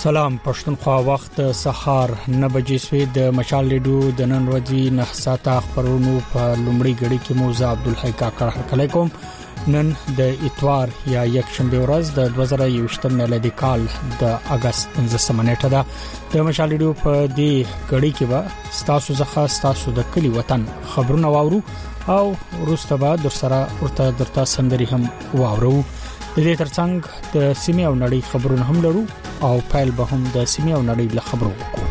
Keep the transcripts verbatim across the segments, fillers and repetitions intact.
سلام پښتونخوا وخت سحر نه بجې سوي د مشال لیډو د نن ورځې نه ساته خبرونو په لومړی غړي کې موزه عبدالحی کاکړ هرکلی کوم. نن د اتوار یا یک شنبه ورځ د دوه زره یوویشت میلادي کال د اگست پنځمه نیټه ده. د مشال لیډو په دې غړي کې به ستاسو ځخه ستاسو د کلی وطن خبرونه واورو او وروسته به در سره ورته درته سندري هم واورو. د دې ترڅنګ د سیمې او نړۍ خبرونه هم لرو او فایل به هم د سیمې او نړۍ له خبرو وکړو.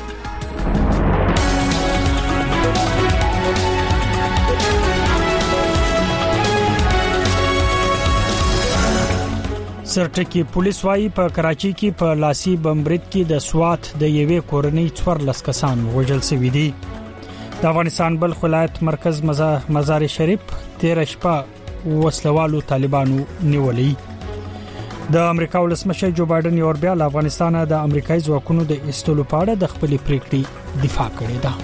سرټکی پولیس وايي په کراچي کې په لاسي بمبرید کې د سوات د یوې کورنۍ څوارلس کسان وژل شوي دي. د افغانستان بلخ ولایت مرکز مزار شریف تیر شپه وسلوالو طالبانو نیولې. د امریکا ولسمشر جو بایدن یو بیا له افغانستان د امریکایي ځواکونو د استولو په اړه د خپل پریکړې دفاع کړې ده.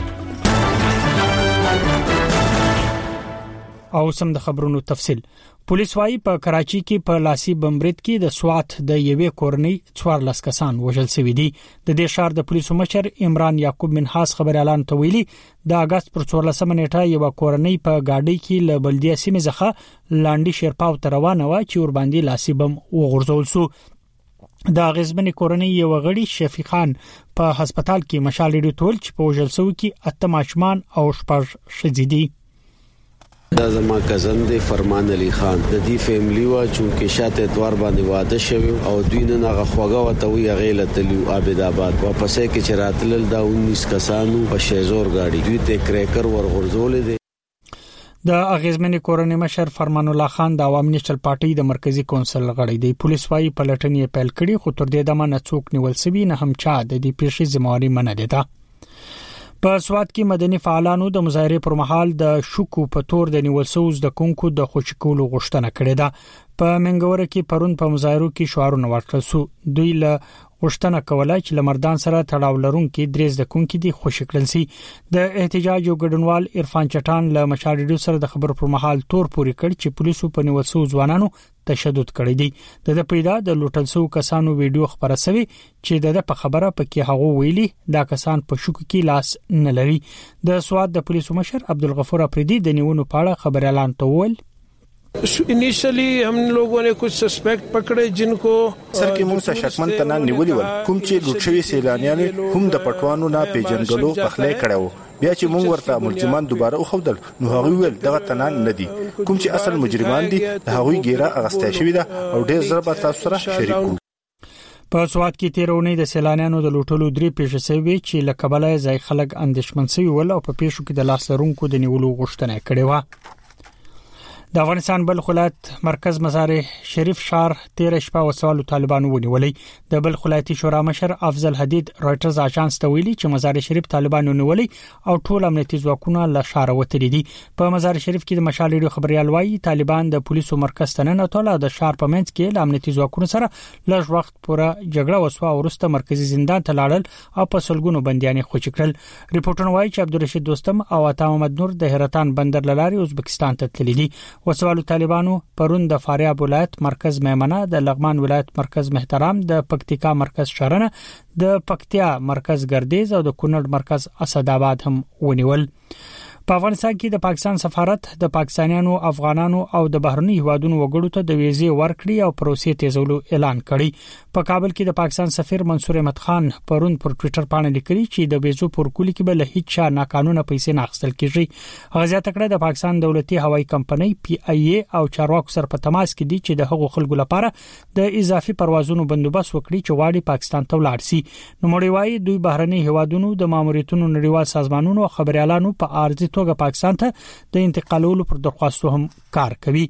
او سم د خبرونو تفصيل. پولیس وايي په کراچي کې په لاسي بمبرید کې د سوات د یوې کورنۍ څوارلس کسان وژل شوي دي. د دې شهر د پولیسو مشر عمران یعقوب منحاس خبر اعلان تویلي د اگست پر څوارلسمه نیټه یو کورنۍ په گاډي کې له بلدیه سیمه ځخه لاندې شیرپاو ته روانه و چې ور باندې لاسي بم وغورځول شو. د غزبنې کورنۍ یو غړي شفیق خان په هسپتال کې مشال لیډو تول چې په وژل شو کې اته ماشومان او شپږ ښځې دي. دا زما کزن دی فرمان علي خان د دې فیملی وا چې شاته اتوار باندې واده شوی او دوی نه غخواګه وته وی غیله تلیو عابد آباد واپسې کې چراتل دا انیس کسانو په شیزور گاډي دوی ته کریکر ورغورځول دي. د اغیزمنې کورنۍ مشر فرمان الله خان د عوامي نېشنل پارټي د مرکزی کونسل غړی دی. پولیس وايي پلټنې پیل کړي خو تر دې دمه نه څوک نیول شوی نه هم چا د دې پیښې ذمہواری منه ده. په سوات کې مدني فعالانو د مظاهره پر مهال د شوکو په تور د نیول شوز د کونکو د خوشکولو غوښتنه کړې ده. په منګوره کې پرون په مظاهرو کې شعارونه ورکړل شو. دوی له غوښتنه کوله چې لمردان سره تړاو لرونکي درېز د کونکو دي خوشی کړل شي. د احتجاج او ګډونوال عرفان چټان له مشال لیډو سره د خبرو پر مهال تور پوري کړ چې پولیسو په نیول شو ځوانانو تشدد کړی دی. د پیدا د لوټل شو کسانو ویډیو خبره سوي چې د په خبره پکې هغه ویلي دا کسان په شوک کې لاس نه لري. د سواد د پولیسو مشر عبدالغفور افریدي د نیونو په اړه خبر اعلان توول. انیشلی ہم لوگوں نے کچھ سسپیکٹ پکڑے جن کو سر کې موږ شکمن تنه نیولې ول کوم چې لوټشوي سیلانیان هم د پټوانو نه پیژنګلو پخلې کړو. بیا چې موږ ورته ملزمان دوباره وخدل نو هغه ویل دغه تنان نه دي کوم چې اصل مجرمان دي هغه ګیره اغسته شوی ده او ډېر ضربه تاسو سره شریکو. په سواد کې تیرونې د سیلانیانو د لوټلو درې پیښې شوې چې لکبلای ځای خلک اندېشمن شوي ول او په پیښو کې د لاس لرونکو د نیولو غوښتنه کړې و. د افغانستان بلخ ولایت مرکز مزار شریف شهر تیر شپه وسوالو طالبانو ونیولې. د بلخ ولایتي شورا مشر افضل حدید رائټرز اژانس ته ویلي چې مزار شریف طالبانو نیولې او ټول امنیتي ځواکونه له شهر وتلي دي. په مزار شریف کې د مشال لیډو خبريال وايي طالبان د پولیسو مرکز ته نه ټول د شهر په منځ کې له امنیتي ځواکونو سره لږ وخت پورې جګړه وسوه او وروسته مرکزی زندان ته لاړل او په سلګونو بنديان خوشی کړل. ریپورټونه وايي چې عبدالرشید دوستم او عطا محمد نور د هراتان بندر لاري ازبکستان ته تللي دي. وسوالو طالبانو پرون د فاریاب ولایت مرکز میمنه، د لغمان ولایت مرکز محترم، د پکتیکا مرکز شرنه، د پکتیا مرکز ګردیز او د کونړ مرکز اسدآباد هم ونیول. په افغانستان کې د پاکستان سفارت د پاکستانیانو، افغانانو او د بهرني هیوادونو وګړو ته د ویزې ورکړې او پروسې تیزولو اعلان کړی. په کابل کې د پاکستان سفیر منصور احمد خان پرون پر ټوئیټر باندې لیکلي چې د ویزو پر کولو کې به له هیڅ شا ناقانونه پیسې نه اخیستل کیږي. غزا تکړه د پاکستان دولتي هوایي کمپنۍ پی ای ای او چارواکو سره په تماس کې دي چې د هغو خلکو لپاره د اضافي پروازونو بندوبست وکړي چې واړي پاکستان ته ولاړ شي. نو مړی وايي دوی بهرني هیوادونو د ماموریتونو نړیوال سازمانونو او خبريالانو په ارزي توګه پاکستان ته د انتقالولو پر درخواستو هم کار کوي.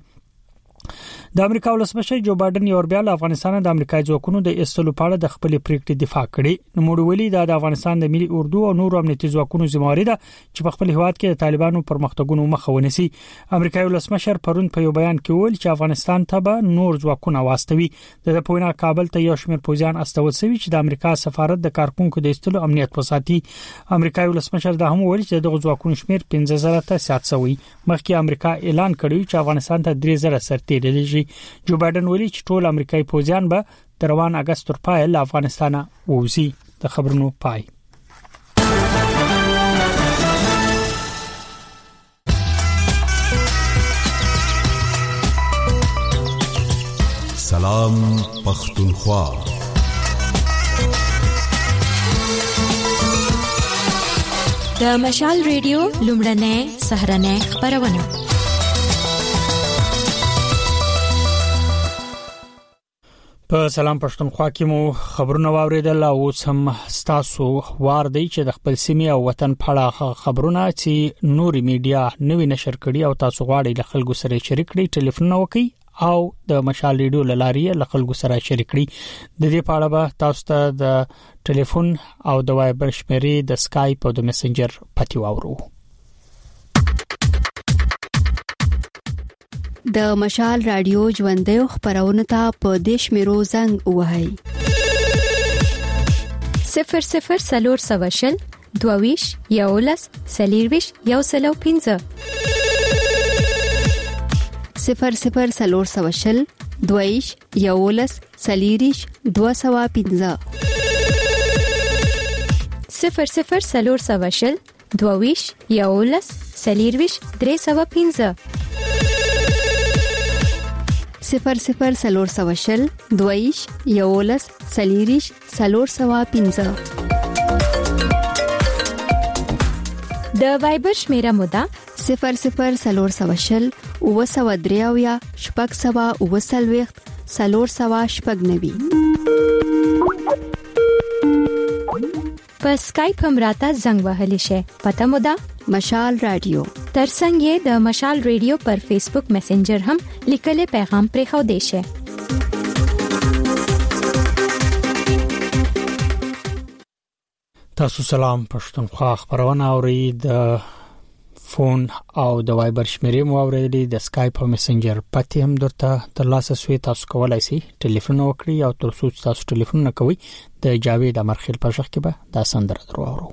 د امریکا ولسمشر جو بایدن یو بیا له افغانستان د امریکایي ځواکونو د استلو په اړه د خپل پریکړې دفاع کړې. نو موږ ویلي دا د افغانستان د ملي اردو او نور امنیتي ځواکونو ذمہواری ده چې په خپل هیواد کې د طالبانو پرمختګونو مخه ونیسي. امریکایي ولسمشر پرون په یو بیان کې ویل چې افغانستان ته به نور ځواکونه واستوي. د پوینا کابل ته یو شمېر پوځیان استول شوی چې د امریکا سفارت د کارکونکو د استلو امنیت وساتي. امریکایي ولسمشر دا هم ویل چې دغه ځواکونو شمېر پنځه زره ته زیات شوی. مخکې امریکا اعلان کړی چې افغانستان ته درې زره سرتیري لږي. جو بایدن ویلي چې ټول امریکایي پوځیان به د روان اگست تر پای له افغانستانه ووزي. د خبرونو پای. سلام پختونخوا. د مشال ریډیو لومړنۍ سهرنۍ خبرونه. په سلام پښتونخوا کې مو خبرونه واوریدل او اوس هم تاسو وار دی چې د خپل سیمې او وطن په اړه خبرونه چې نوري میډیا نوی نشر کړي او تاسو غواړئ له خلکو سره شریک کړئ. ټلیفون وکړئ او د مشال ریډیو لارې له خلکو سره شریک کړئ. د دې په اړه به تاسو ته د ټلیفون او د وایبر شمیرې د سکایپ او د میسنجر پتی واورو. د مشال رادیو ژوندې خبرونه ته په دیش میرو زنګ وهاي صفر صفر سلور سواشل دوویش یولس سلیرویش یو سلو پینزه صفر صفر سلور سواشل دوویش یولس سلیریش دو سوا پینزه صفر صفر سلور سواشل دوویش یولس سلیرویش درې سوا پینزه صفر صفر سلور سواشل دویش یولس سلیریش سلور سوا پینزه. د وایبر شمیره مودا صفر صفر سلور سواشل او سوا دریاویا شپږ سوا او سلويخت سلور سوا شپږ نوي. په سکایپ هم راته زنګ وهلی شي. پته مودا مشال رادیو. ترڅنګ یې د مشال ریډیو پر فیسبوک میسنجر هم لیکلي پیغام پرې خو دی شي. تاسو سلام پښتونخوا خبرونه اورئ. د فون او د وایبر شمیرې مو اورېدلې. د سکایپ او میسنجر پتی هم درته ترلاسه شوی. تاسو کولای شئ ټلیفون وکړئ او تر څو تاسو ټلیفون نه کوئ د جاوید امرخیل په ځخ کې به دا سندره درو اورو.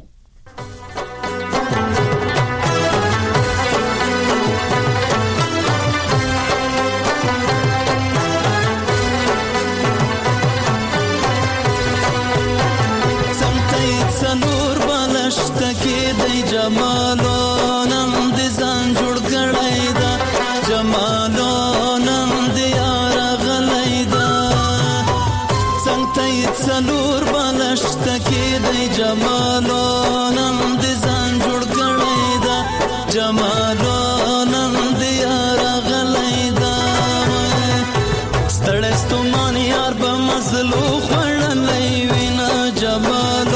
سنور بالشت کې د جمالو نن د ځان جوړ کړی دا جمالو نن د یار غلای دا څنګه سنور بالشت کې د جمالو نن د ځان جوړ کړی دا جمالو نن د یار غلای دا ستړې ستومان یار په مزلو خړلې وینا جمالو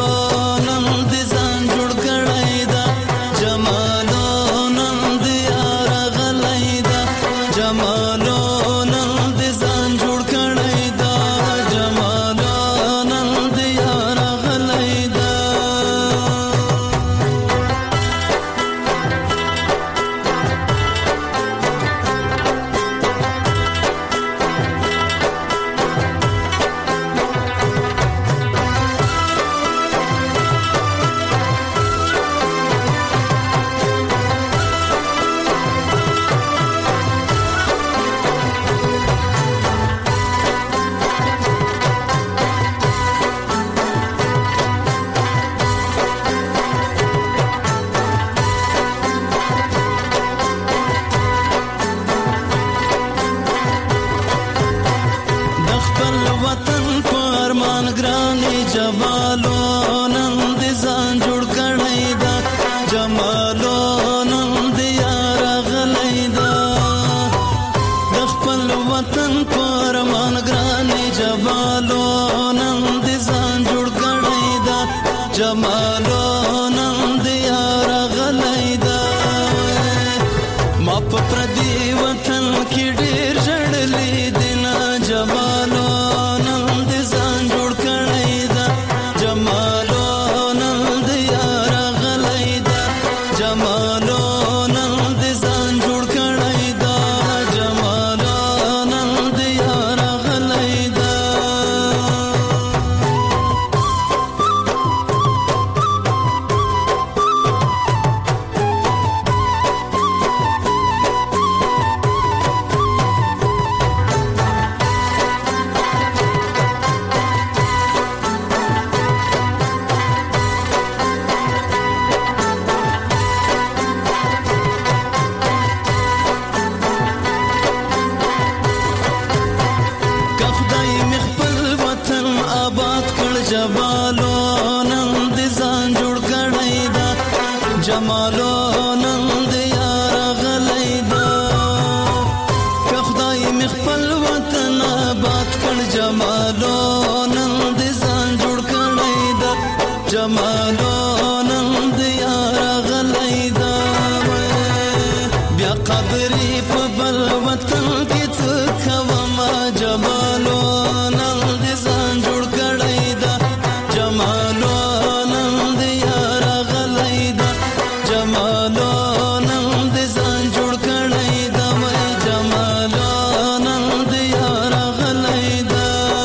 جمالو نند یار غلیدا که خدای مخفل وطن آباد کړ جمالو نند ځان جوړ کړی دا جمالو نند یار غلیدا بیا قبرې په بل وطن کې څه کوم جمالو نند ځان جوړ کړی دا جمالو نند یار غلیدا جمالو نند ځان جوړ کړی دا جمالو نند یار غلیدا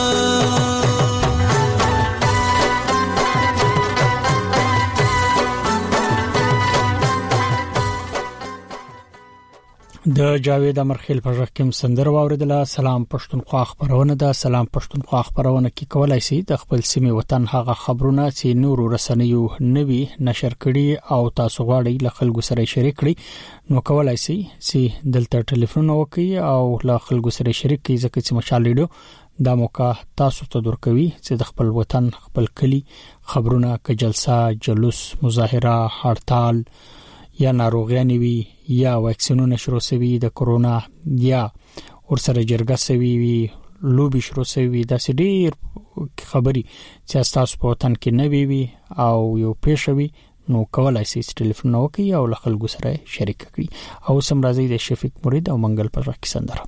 د جاوید امرخیل په ژغ کې سندره واوریدله. سلام پښتونخوا خبرونه ده. سلام پښتونخوا خبرونه کې کولای شي د خپل سیمې وطن هغه خبرونه چې نورو رسنیو نوي نشر کړي او تاسو غواړئ له خلکو سره شریک کړئ نو کولای شي چې دلته ټلیفون وکړئ او له خلکو سره شریک کړئ ځکه چې مشال ریډیو دا موقع تاسو ته درکوي چې د خپل وطن خپل کلی خبرونه ک جلسه جلوس مظاهره هړتال یا ناروغیان وي یا واکسینونه شروع شوي د کرونا یا ورسره جرګه شوي وي لوبي شروع شوي د سډیر خبري چې تاسو په وطن کې نه وي او یو پېښوي نو کولای شئ ټلیفون وکړئ او له خلکو سره شریک کړئ. او سم راځي د شفیق مرید او منګل پر راکې سندره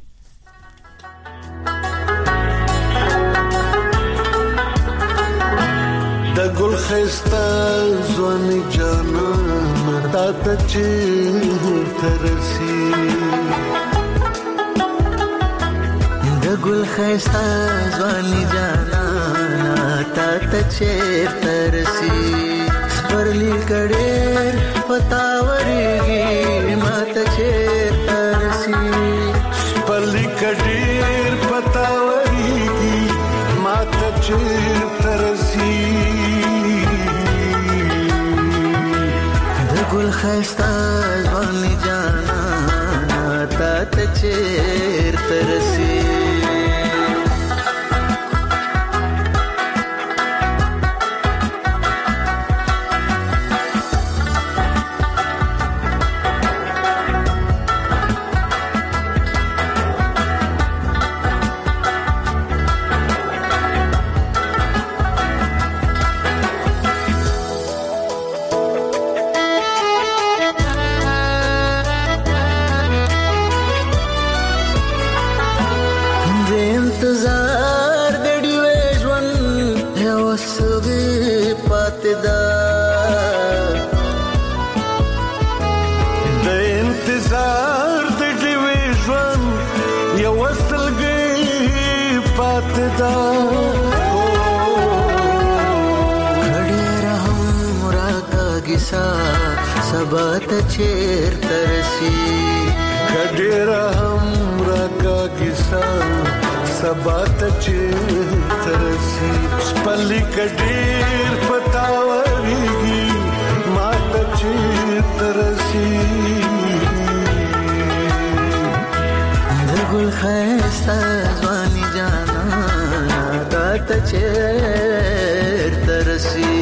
د ګل خسته ځواني جانان تا ته چې ترسي د ګل خسته ځواني جانان تا ته چې ترسي پرلی کډېر پتاوريږي ما ته چې ترسي پرلی کډېر پتاوريږي ما ته چې ترسي ګل خسته ځواني جانا تا ته چیر ترسي سبا ته چیر ترسي کډېر هم راکا کیسا سبا ته چیر ترسي سپلي کډېر پتاوريږي ما ته چیر ترسي د ګل خسته ځواني جانا تا ته چیر ترسي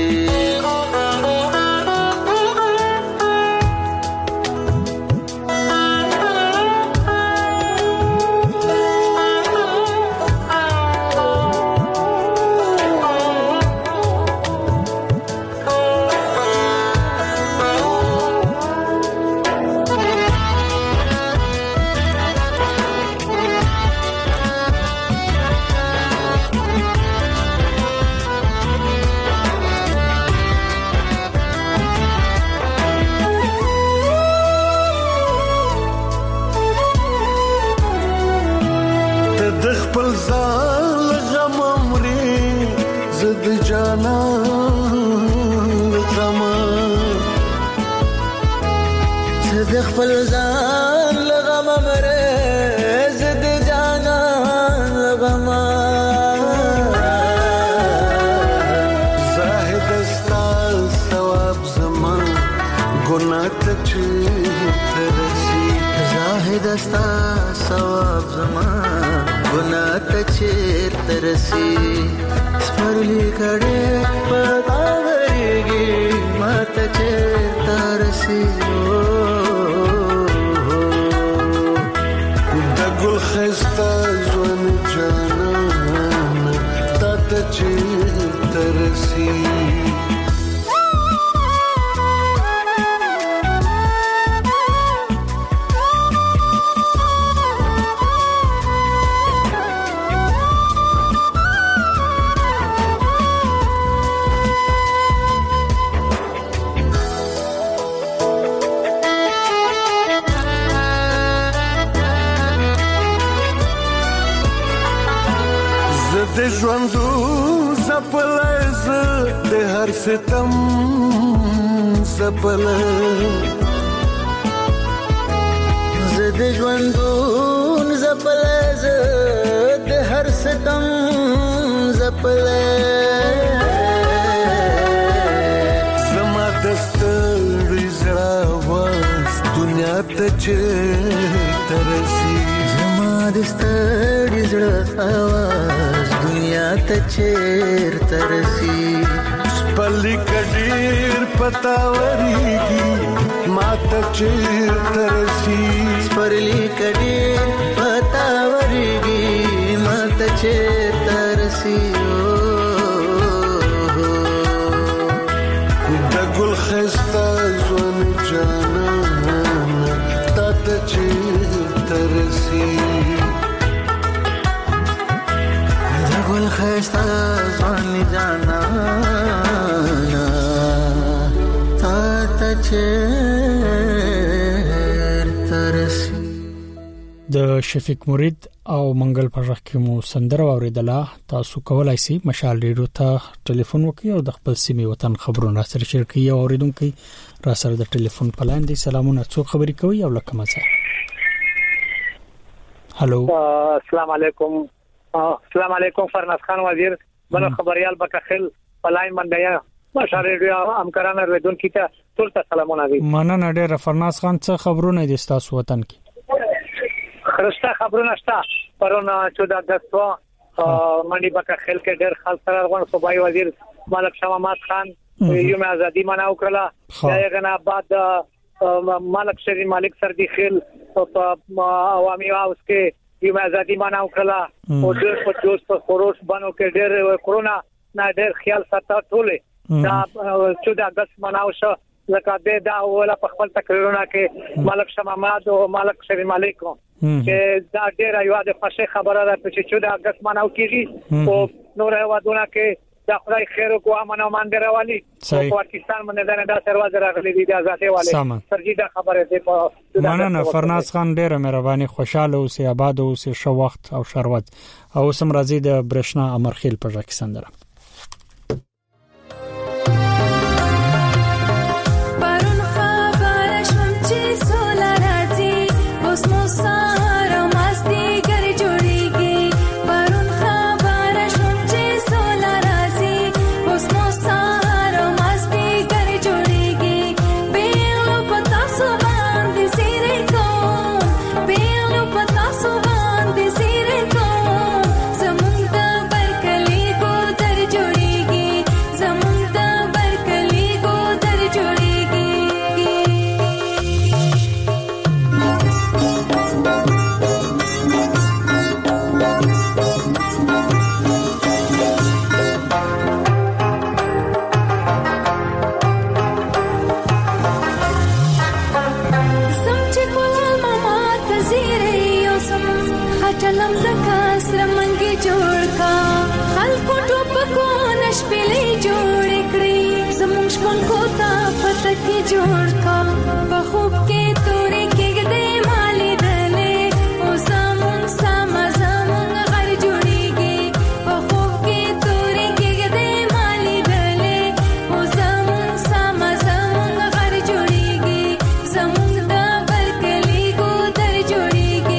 خپل ځان لغم مره زد جانا لغم زاهد استا ثواب زمان ګناه ته ترسي زاهد استا ثواب زمان ګناه ته ترسي سپرلی کړه پتاوريږي ماته چیرته رسی د ګل خسته ځوان جانان تا ته چیرته رسی د ژوندو زپلای ز د هر ستم زپلای ز د ژوندو زپلای ز د هر ستم زپلای زما دستړي زړه واس دنیا ته چیرته رسی زما دستړي زړه واس دنیا ته چیرته رسی سپلی کډیر پتاوريږي ما ته چیرته رسی سپلی کډیر پتاوريږي ما ته چیرته رسی د ګل خسته ځوان جانان تا ته چیرته رسی ګل خسته ځوان جانانا تا ته چیرته رسی د شفیق مرید او منګل په ځخ کې مو سندره اوریدله تاسو کولای شئ مشال ریډیو ته ټلیفون وکړئ او د خپل سیمې وطن خبرونه سره شریک کړئ او اوریدونکو را سره د ټلیفون پلان دي سلامونه څوک خبري کوي او لکه مزه هالو السلام علیکم السلام علیکم فرناز خان وزیر بل خبريال بکخل پلاین منډیا مشال ریډیو همکارانو ردون کیته ټول ته سلامونه دي مننه ډېر فرناز خان څه خبرونه دي تاسو وطن کې خرسته خبرونه شته پرونه چودہ اگست منډي بکخل کې ډېر خاص سرغون صوبایي وزیر ملک شاه محمد خان یوم ازادي مناو کړه دغه بعد ملک شری مالک سردي خیل په عوامي هاوس کې یوم ازادي مناو کړه او ډېر په جوش په خروش باندې کې ډېر کرونا نه ډېر خیال ساته ټوله دا چودہ اگست مناو شو لکه دا ولا په خپل تقریرونه کې ملک شاه محمد او ملک شری مالک چې دا ډېر یو د خوشي خبره ده چې چودہ اگست مناو کیږي او نور هوادونه کې دا خدای خیر کو امنه مان دراوالي او پاکستان باندې دا نه سرواز راغلي دي آزادي والے سرجیده خبره ده په مننه فرناز خان ډېر مهرباني خوشاله اوسې آباد اوسې شو وخت او شروت او سم راځي د برښنا امرخیل په ځکه سندره जोड़ का बखूब के तोरे के गदे माली दले ओ सामुन सामा सामुन घर जुड़ेगी बखूब के तोरे के गदे माली दले ओ सामुन सामा सामुन घर जुड़ेगी सामुन दा बरकली को दर जुड़ेगी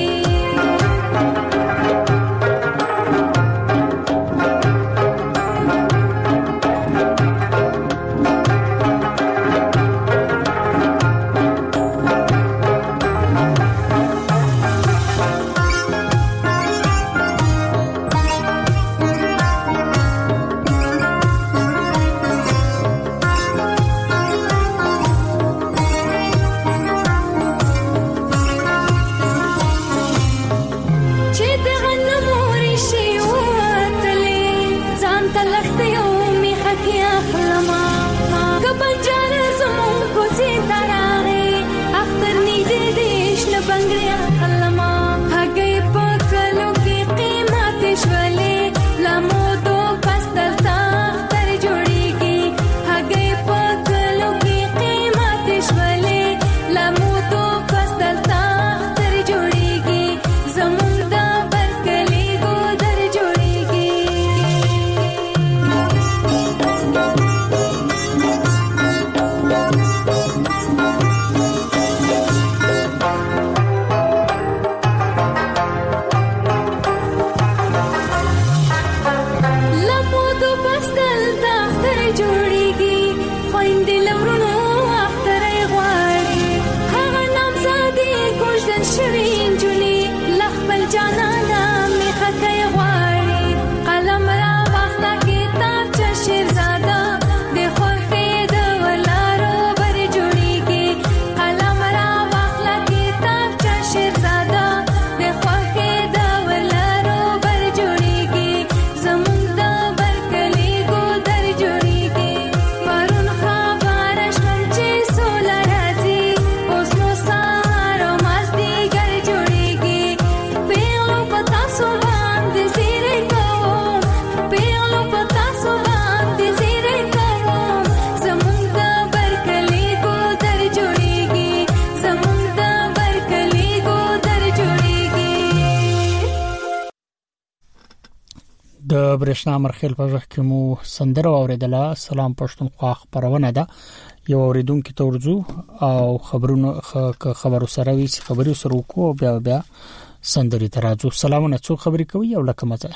د برښنا مرخیل په وخت کې مو سندره اوریدله. سلام پښتونخوا خبرونه ده. یو اوریدونکو ته ورځو او خبرونه خبرو سره وی خبري سره وکړو بیا بیا سندري ترازو. سلامونه، څو خبري کوي او لکه مزه.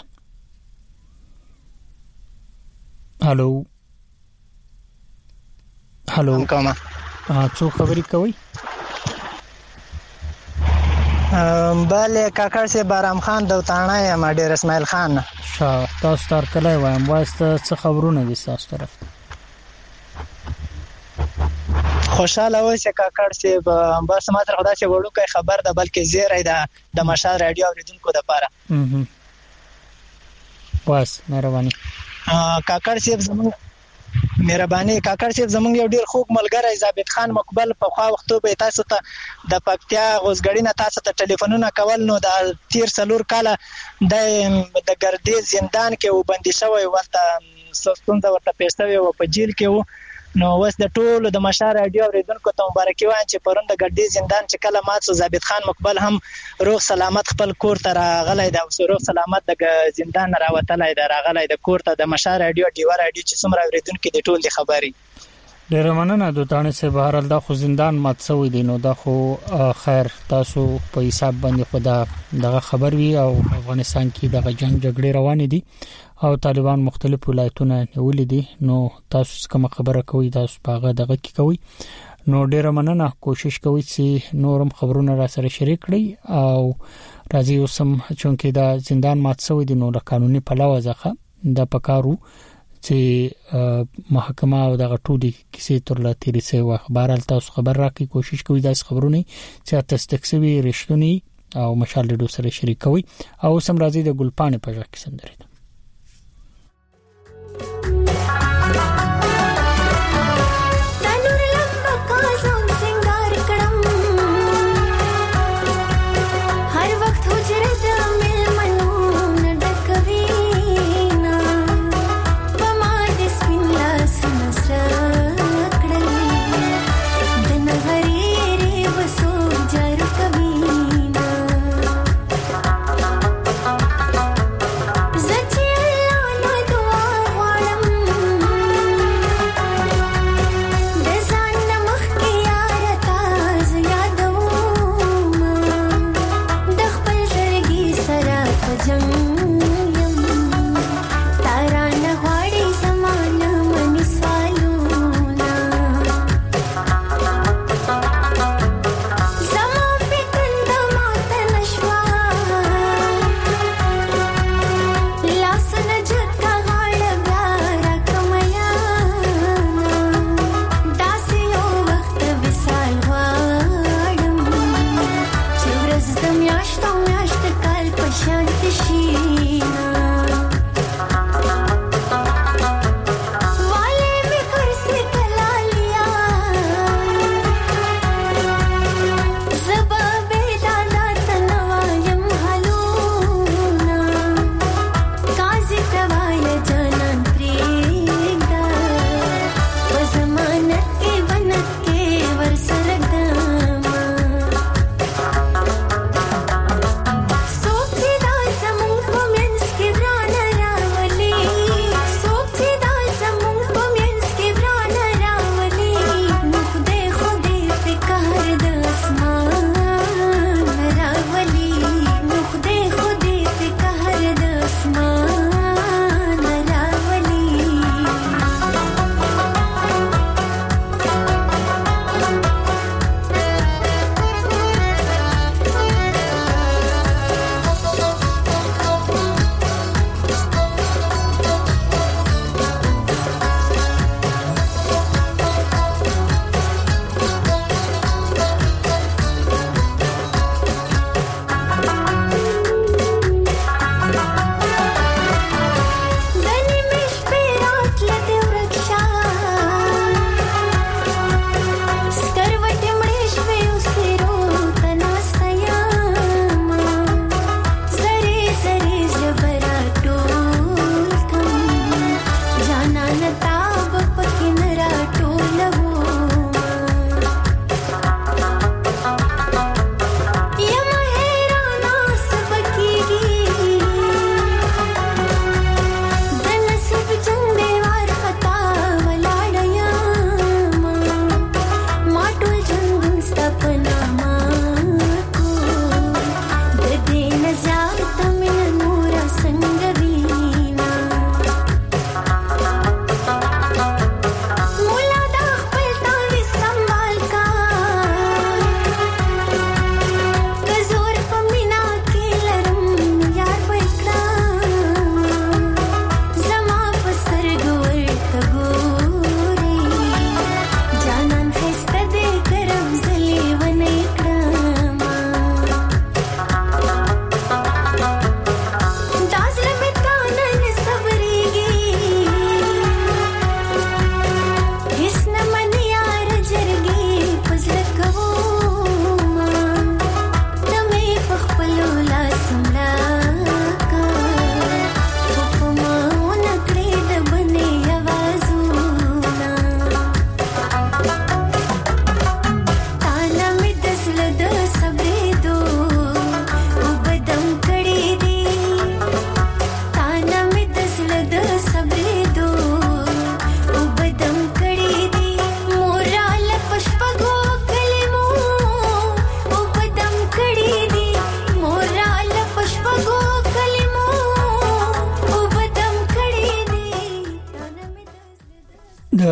هالو هالو کومه څو خبري کوي؟ bale کاکړ سي بارام خان دوتانه یم ډیر اسماعیل خان. شاه تاسو تر کله وایم واسطه څه خبرونه دي تاسو طرف؟ خوشاله و چې کاکړ سي بس ماتره خدای چې وړوکې خبر ده بلکې زیری ده د مشال رادیو اوریدونکو لپاره. اه واس مهرباني. کاکړ سي زموږ مهرباني کاکړ سي زموږ یو ډیر خوږ ملګری ثابت خان مقبل په خوا وختو به تاسو ته د پکتیا غوسګړی نه تاسو ته ټلیفونونه کول نو د تیر سلور کاله د د ګردې زندان کې وبندي شوی ولته سستون د ورته پیښوي او په جیل کې وو. نو وس د ټولو د مشار رادیو اوریدونکو ته مبارکي وایم چې پرون د ګردې زندان چې کله مات ثابت خان مقبل هم روغ سلامت خپل کور ته راغلی دا او روغ سلامت د زندان راوتلای دا راغلی د کور ته د مشار رادیو ډیو رادیو چې څومره اوریدونکو د ټول د خبري. ډیر مننه دوتانه سه بهر ال د خو زندان مات شوی دی نو دا خو خیر تاسو په حساب باندې خدا دغه خبر وی او افغانستان کې دغه جنگ جګړې روان دي او طالبان مختلف ولایتونه نیولې دي. نو تاسو کوم خبره کوي تاسو پاغه دغه کی کوي نو ډیر مننه. کوشش کوي چې نورم خبرونه را سره شریک کړئ او راځي اوسم چونکې دا زندان مات شوی دی نو د قانوني پلاوه ځخه د پکارو چې محکمه او دغه ټولي کیسې تر لا تیرې سه و اخبار تاسو خبر راکړي. کوشش کوي دا خبرونه چې تصدیق شوی رښتونی او مشال ډو سره شریک کوي او سم راځي د ګلپانې په ځای کې سندري. زچ الله نو دعا غواړم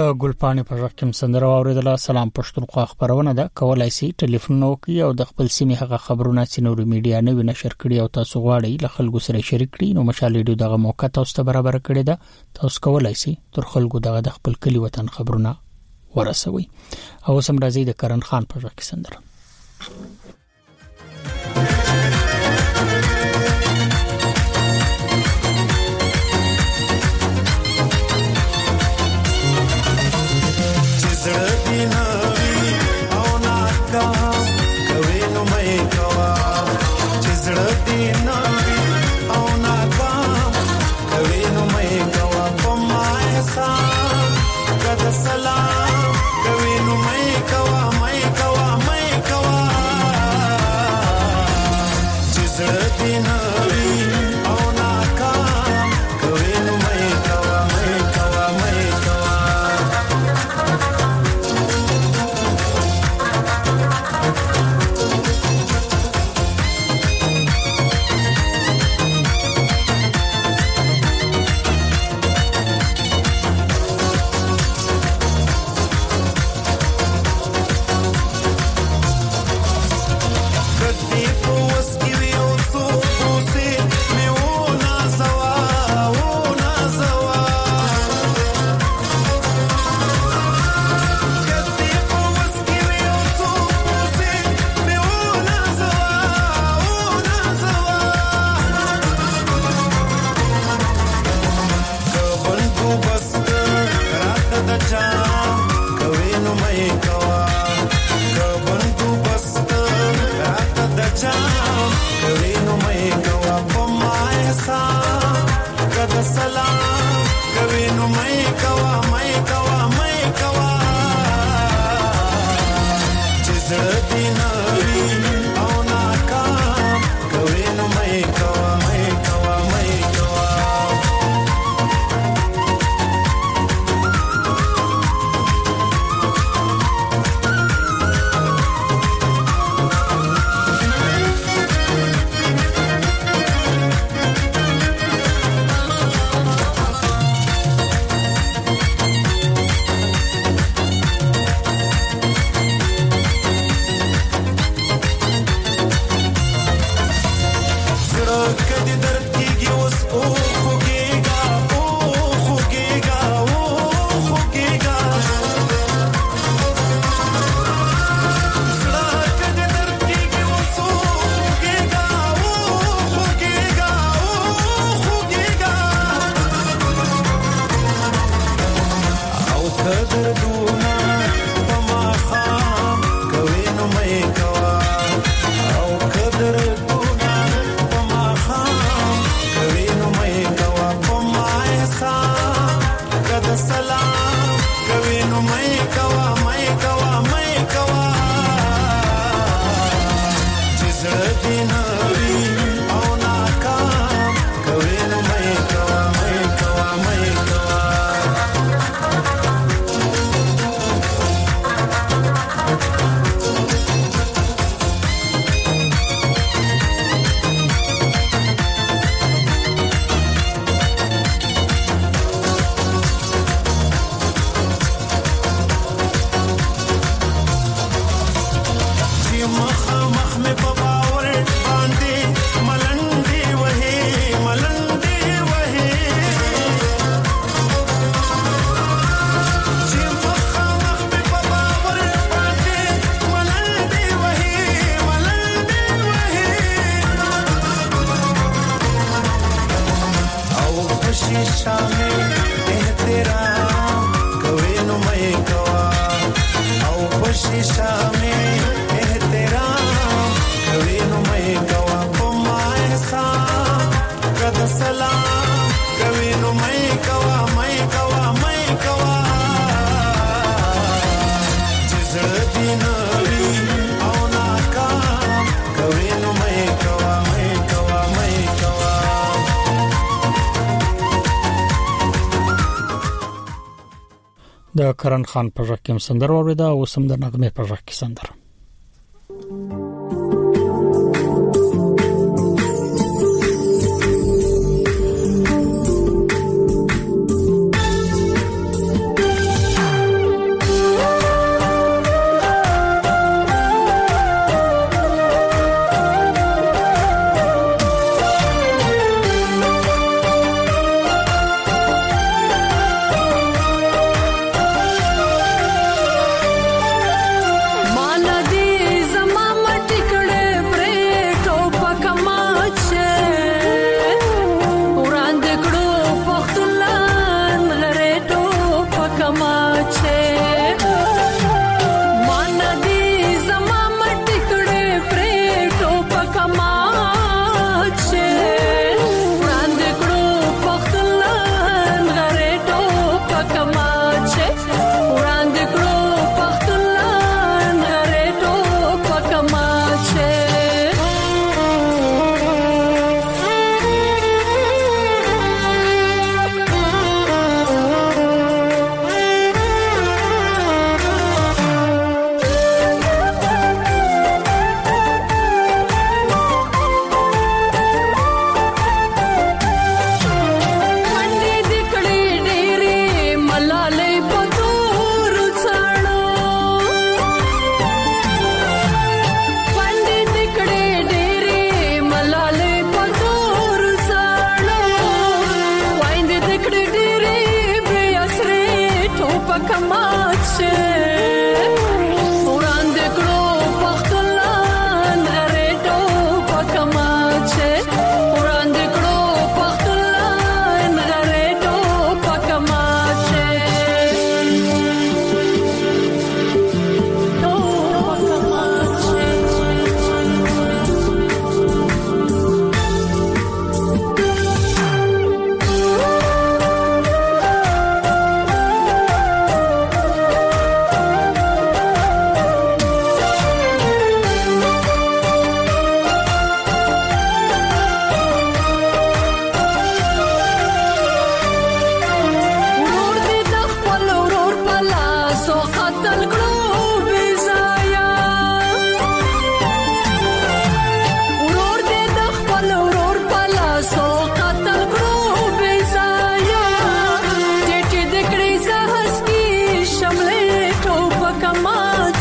د ګلپانې په ځای کې سندره اوریدله. سلام پښتونخوا خبرونه ده، کولای شي ټلیفون وکړئ او د خپل سیمې هغه خبرونه چې نور میډیا نه ویني شریک کړي او تاسو غواړئ له خلکو سره شریک کړئ نو مشال ریډیو دغه موقع تاسو ته برابر کړی ده. تاسو کولای شي تر خلکو دغه د خپل کلی وطن خبرونه ورسوي. او سم راځي د کرن خان په ځای کې سندره. د کرن خان په ځای کې سندره اوریدا او سم د نغمه په ځای کې سندره.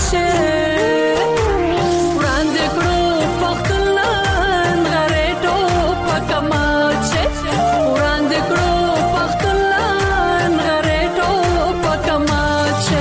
شه وړاندې کړو پختلان غریټو پکمال شه وړاندې کړو پختلان غریټو پکمال شه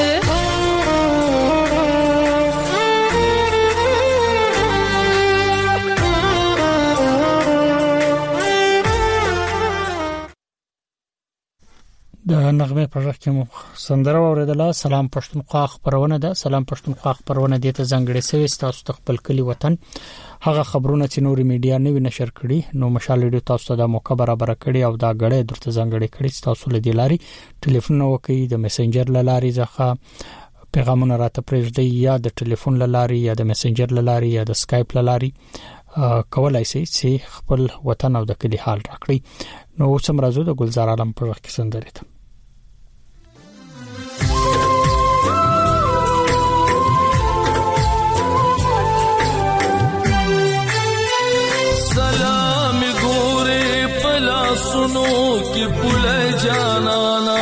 د نغمه په ځخ کې مو سندره اوریدله. سلام پښتونخوا خبرونه ده. سلام پښتونخوا خبرونه د ته ځنګړې سوي تاسو ته خپل کلی وطن هغه خبرونه چې نوري میډیا نه وی نشر کړي نو مشال ویډیو تاسو ته د موقع برابر کړي او دا غړې درته ځنګړې کړي تاسو له دی لاري ټلیفون وکي د میسنجر لاري ځخه پیغامونه راته پرېږدي یا د ټلیفون لاري یا د میسنجر لاري یا د اسکایپ لاري کولای شي چې خپل وطن او د کلی حال راکړي. نو سم راځو د ګلزار عالم په وخت کې سندره ته سلام ګورې پلا سنو کې پل جانانا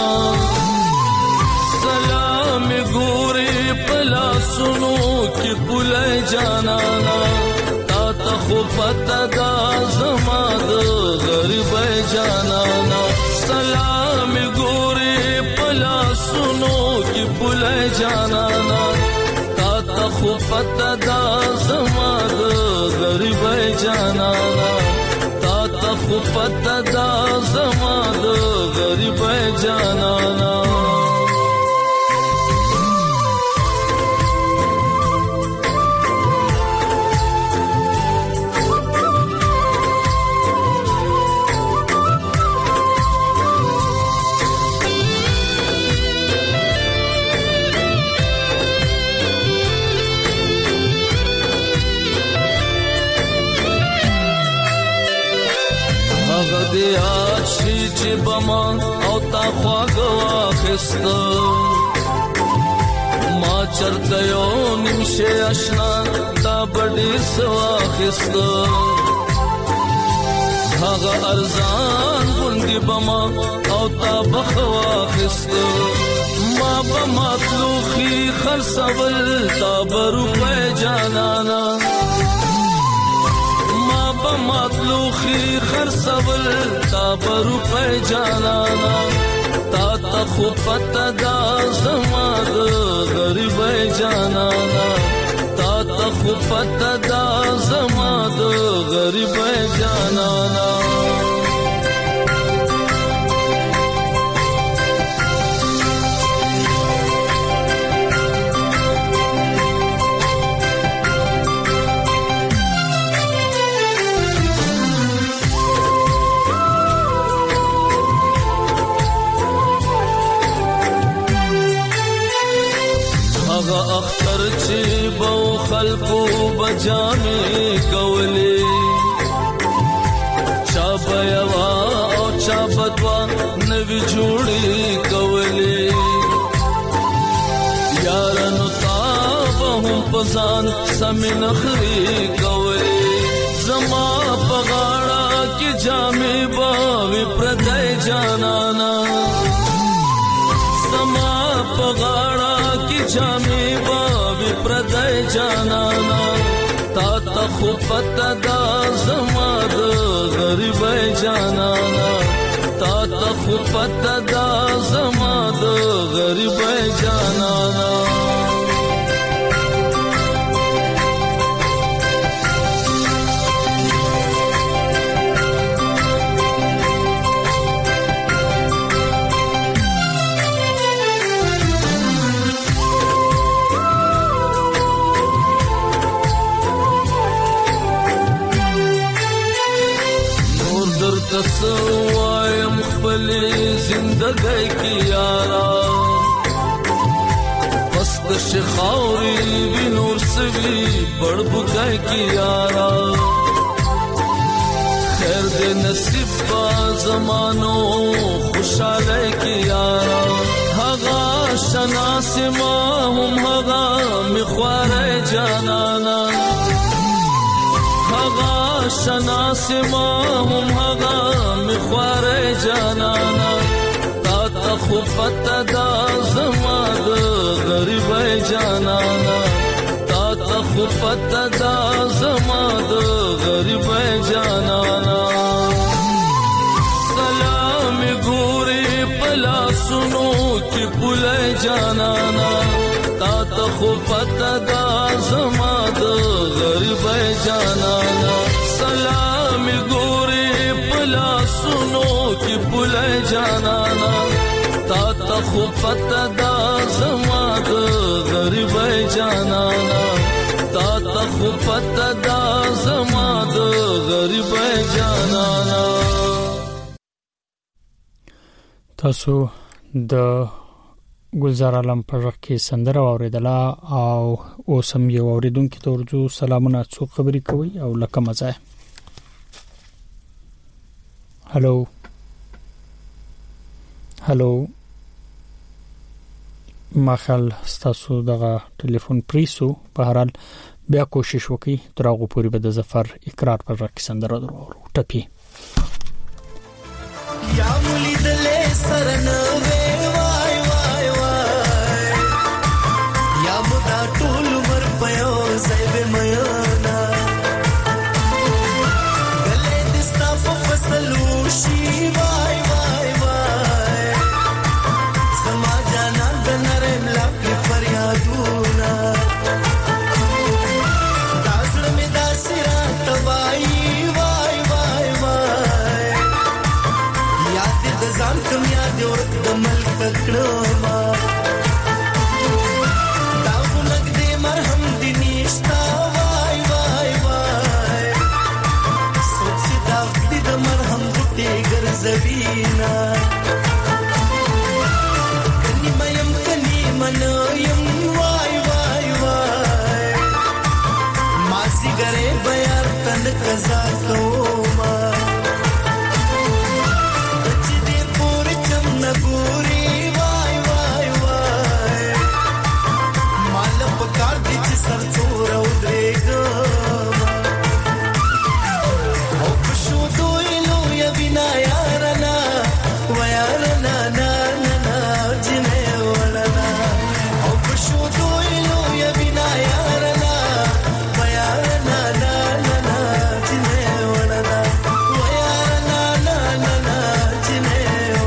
سلام ګورې پلا سنو کې پل جانانا تا ته خو پتا دا زما د غریب جانانا سلام ګورې پلا سنو کې پل جانانا تا ته خو پتا دا زما د غریب جانانا تا ته خو پتا دا زما د غریب جانانا چې بما او تا خواږه واخسته ما چرته یو نیمشه آشنا دا بډې سواخسته هغه ارزان غوندې بما او تا بخواخسته ما بما تلوخي خرڅول تا بروپه جانانا مطلوخي خرڅول تا برو په جانانا تا ته خو پتا دا زما د غریب جانانا تا ته خو پتا دا زما د غریب جانانا اختر چې بو خلقو بجامې کولې چا بیا او چا بدوا نوی جوړې کولې یارانو تاب هم پزان سمین خري کولې زما پغاړه کې جامې باوي پردای جانانا زما پغاړه کې جامې باوي پردای جانانا تا ته خو پتا دا زما د غریب جانانا تا ته خو پتا دا زما د غریب جانانا تسوایم خپل زندګۍ کې یارا پست شخاوري وی نور سوي بڑبګۍ کې یارا خیر دې نصیب با زمانو خوشاله کې یارا هغه شناس ما هم هغه مخواره جانانا هغه شناس ما هم هغه مخواره جانانا تا ته خو پتا دا زما د غریب جانانا تا ته خو پته دا زما د غریب جانانا سلام ګوري پلا سنو چې بولای جانانا تا ته خو پته دا زما د غریب جانانا سلام ګوري پلا سنو چې بولای جانانا تا ته خو پته دا زما د غریب جانانا تا ته خو پته دا زما د غریب جانانا تاسو د ګلزار عالم په ځخ کې سندره اوریدله او اوسم یو اوریدونکو ته ورجو سلامونه څو خبري کوي او لکه مزه هالو هالو ماخل ستاسو دغه ټلیفون پریسو په هر حال بیا کوشش وکړئ ترغه پوری به د ظفر اقرار پر ځخ کې سندره درو ټپی یا مولي دلې سرنه وای وای وای یا مدا ټول مر پيو زيب ميانا دلې دستا په فصلو شي وای وای وای سما جانا د نرم لاک فریادونه داسړ می داسرا تبای وای وای وای یاد د ځان کم یاد ورک د ملک کړما دا ولګ دې مرهم دې نشتا وای وای وای سوچ دا دې د مرهم دې ګرځوینا کني مېم کني منایم وای وای وای ماسي ګره بیا تن قزا کوما نګوري وای وای وای مال په کار دې چې سر څور او درېګم او شو دوی نو یا بنا یارنا و یارنا نا نا جنې ولنا او شو دوی نو یا بنا یارنا و یارنا نا نا جنې ولنا و یارنا نا نا جنې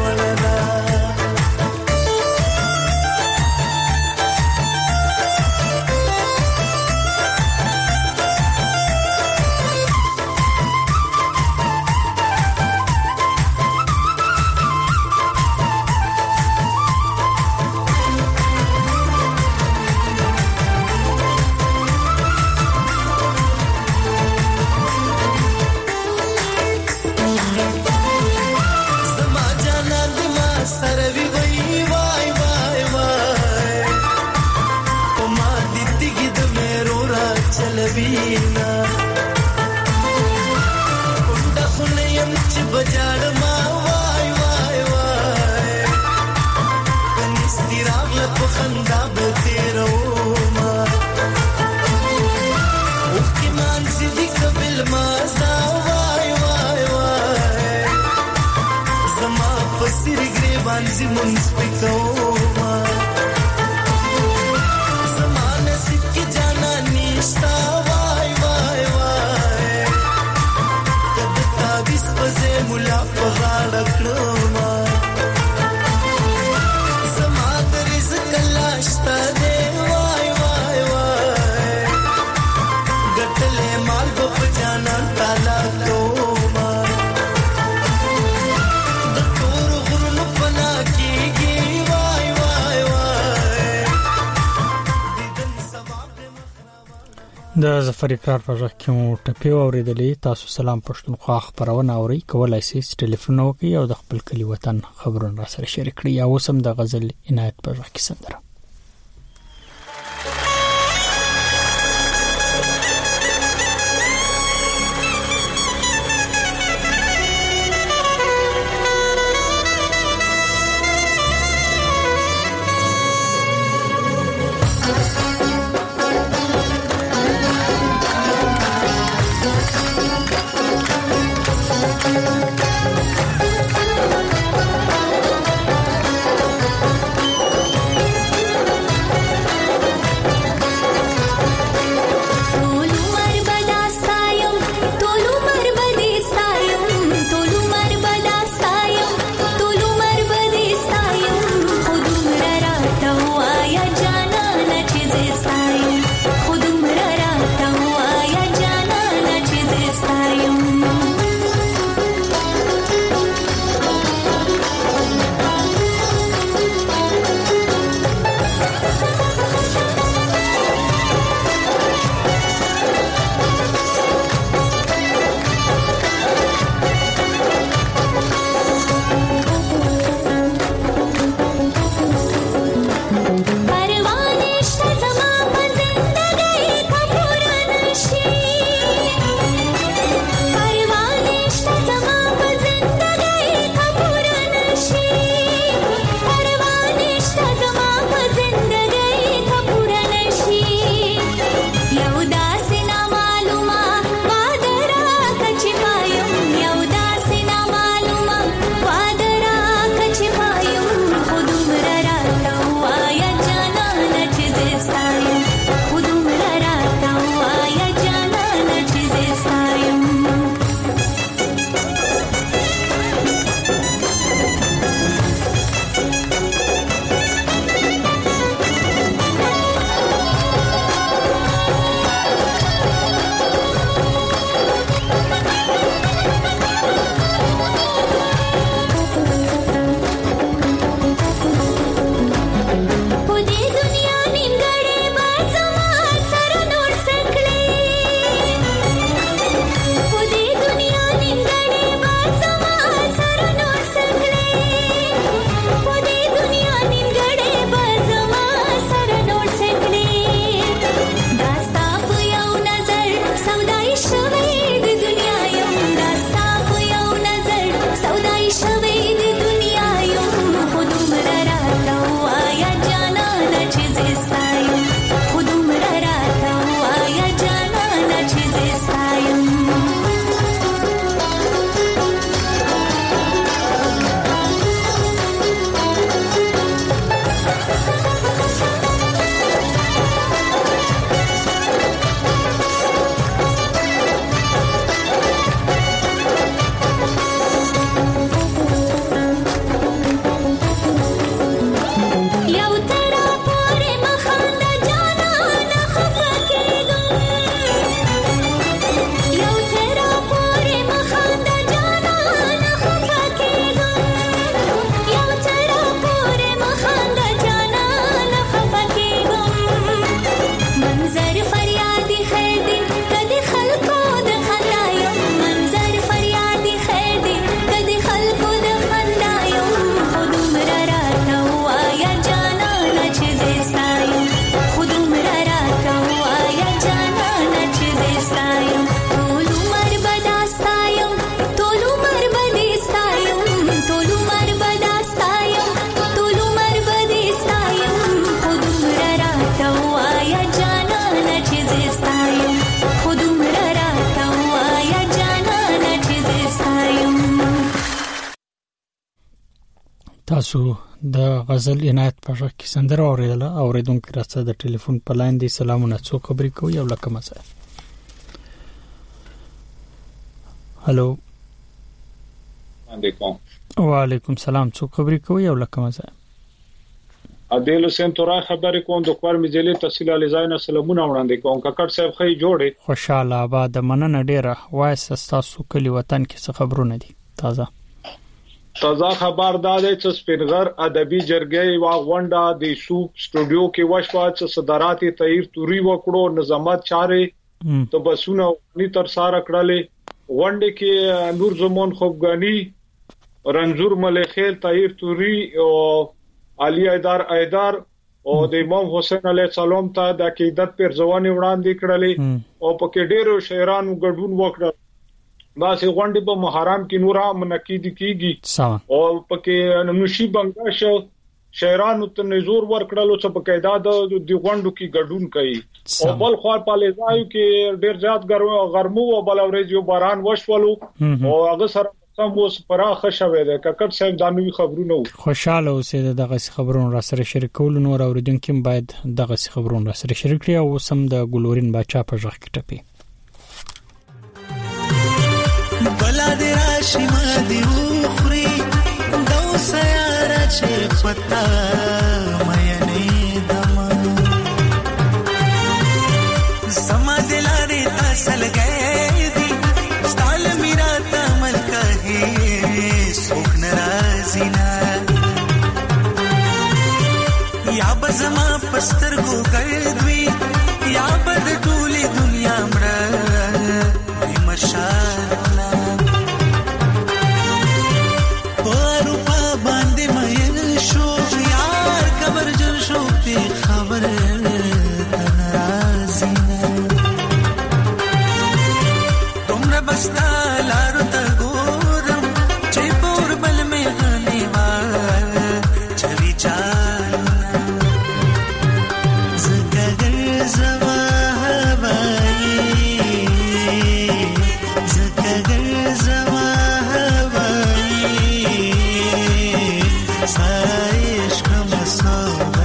د ظفر اقرار پر ځخ کې مو ټپی اوریدلې تاسو سلام پښتونخوا خبرونه اوري کولای شئ ټلیفون وکړئ او د خپل کلی وطن خبرونه را سره شریک کړئ او سم د غزل عنایت پر ځخ کې سندره Thank you. تاسو د غزل عنایت پاشه کې سندره اوریدله اوریدونکو راځه د ټلیفون په لاین دی سلامونه څو خبرې کوي او لکه مزه هالو علیکم وعلیکم سلام څو خبرې کوي او لکه مزه ادل حسین تورا خبرې کوم د کوار مجلې تحصیل علی زاین سلامونه وړاندې کوم ککړ صاحب خې جوړې خوشاله آباد مننه ډیره وای تاسو کلی وطن کې څه خبرونه دي تازه تازه خبر داده چې سپینغر ادبي جرګې واغونډه د سوپ سټوډیو کې وشوه چې صدارات تغیر توري وکړو نظامت چارې ته بسونه ني تر سره کړلې غونډه کې نور زمون خوبګانی رنزور ملخیل تغیر توري او علي ایدار ایدار او د امام حسین علیه السلام ته د عقیدت پر ځواني وړاندې کړلې او په کې ډېرو شاعرانو ګډون وکړ دا سي غونډه په محرم کې نورا منعقد کیږي او په کې نوشي بنگاش شاعرانو ته نزور ورکړلو چې په قاعده د غونډو کې ګډون کوي او بل خو په لځایو کې ډېر زیات ګرمو او بل ورځ یو باران وشولو او هغه سره سم اوس پراخه شوه ده ککړ صاحب دانوي خبرونه خوشاله اوسې دغه خبرونه را سره شریکول نور اوریدونکو باید دغه خبرونه را سره شریک کړي او سم د ګلورین بچا په ځخ کې ټپي بلا دې راشي ما دې وخري دو سیاره چې پتا مې نه دم سما دلاره اصل گئے دي ستال میرا تمل کہے سوک ناراضی نا یا بزما پستر کو گردوی یا بد ټولي دنیا مړه مشال خبر ناراضی تمره بستا لارو ته ګورم چې پور بل مې غني ما چوي چالنا زګر زما هواي زګر زما هواي سایش کوم سودا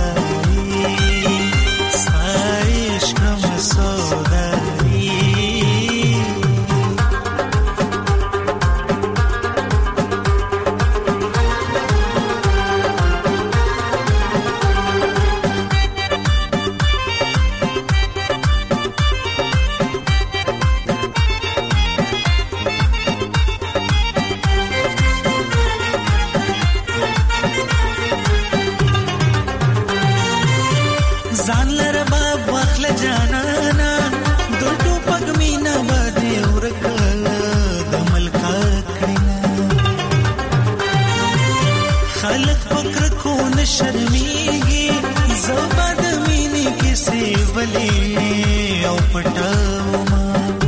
شرمېږي زبد مینې کې سیولې او پټاو ما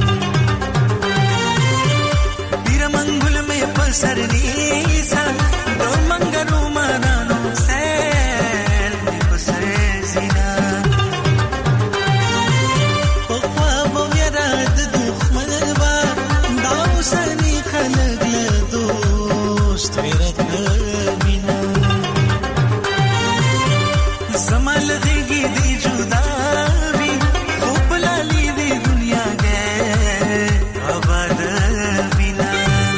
پیر منګل مې پسر نیسا دو منګلو مانانو سیر مې پسر زینا په خوا به یاد دښمن با داو سني خلک له دوست ورته لغیږي دی جدا وی خوب لالی دی دنیا گئے آباد بینا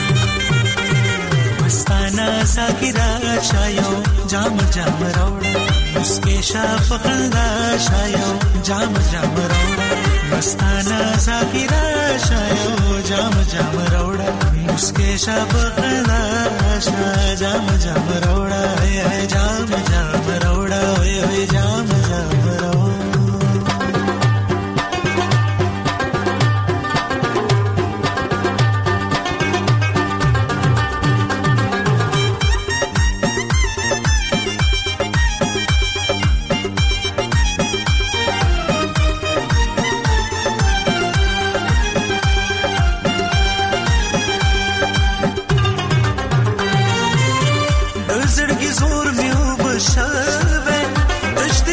مستانا ساکرا شایو جام جام روڑا مسکے شاپ خندا شایو جام جام روڑا مستانا ساکرا شایو جام جام روڑا مسکے شاپ خندا شایو جام جام روڑا اے جام جام روڑا اے جام جام روڑا زړګي زور مې وبشوي دشت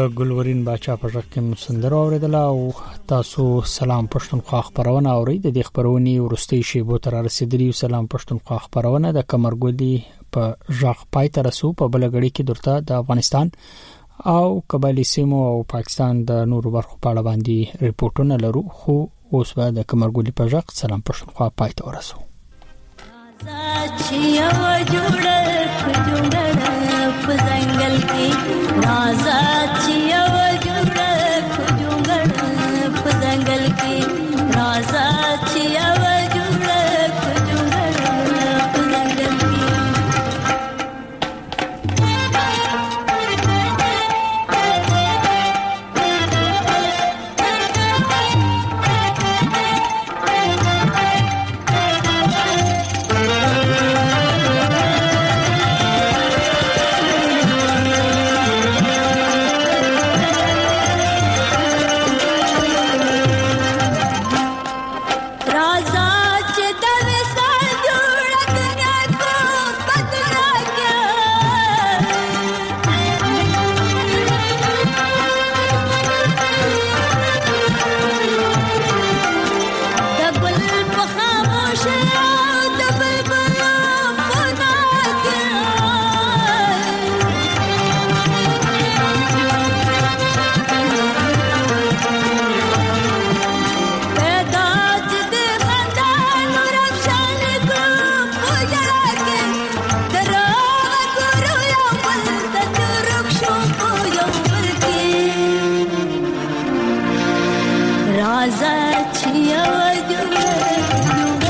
ګلورین باچا په ژغ کې مسندر اوریدل او تاسو سلام پښتونخوا خبرونه اوري د دې خبرونې ورستي شیبو تر رسیدلی سلام پښتونخوا خبرونه د کمرګولي په ژغ پای تر رسو په بلګړی کې درته د افغانستان او قبایلی سیمو او پاکستان د نورو برخو په اړه باندې ریپورتونه لرو خو اوس به د کمرګولي په ژغ سلام پښتونخوا پای ته ورسو چیا وجوړ خجوړ په ځنګل کې رازا چیا وجوړ خجوړ په ځنګل کې رازا چیا وجوړ خجوړ په ځنګل کې رازا چیا وجوړ